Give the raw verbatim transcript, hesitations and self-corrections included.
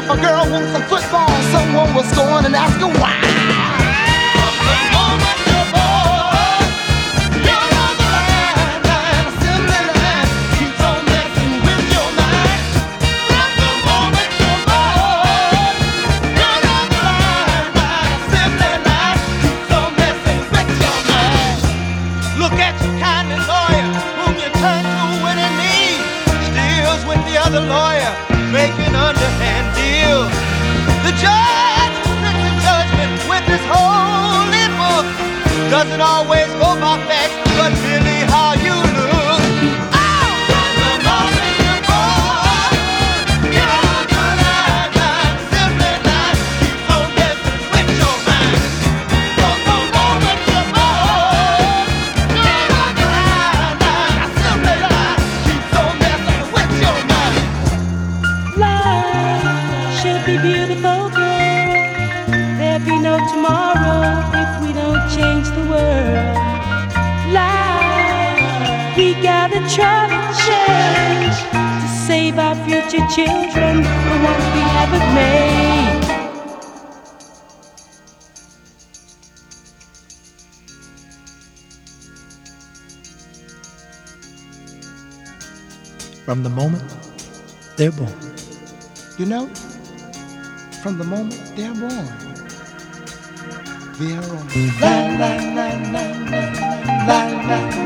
A girl wants some football, someone was scoring and asking why. From the moment you're born, you're on the line, line, assembly line, keeps on messing with your mind. From the moment you're born, you're on the line, line, assembly line, keeps on messing with your mind. Look at your kindly lawyer, whom you turn to when in need, steals with the other lawyer, making underhand deals. The judge sits in judgment with his holy book. Doesn't always go by facts, but really how you look. Oh, from the moment you're born, you're on the line, line, simply line, keeps on messing with your mind. From the moment you're born, you're on the line, line, simply line, keeps on messing with your mind. Life should be beautiful, girl. There'll be no tomorrow if we don't change the world. Life, we gotta try to change to save our future children, the ones we haven't made. From the moment they're born. You know, from the moment they're born, they're on. La la la la la la la la.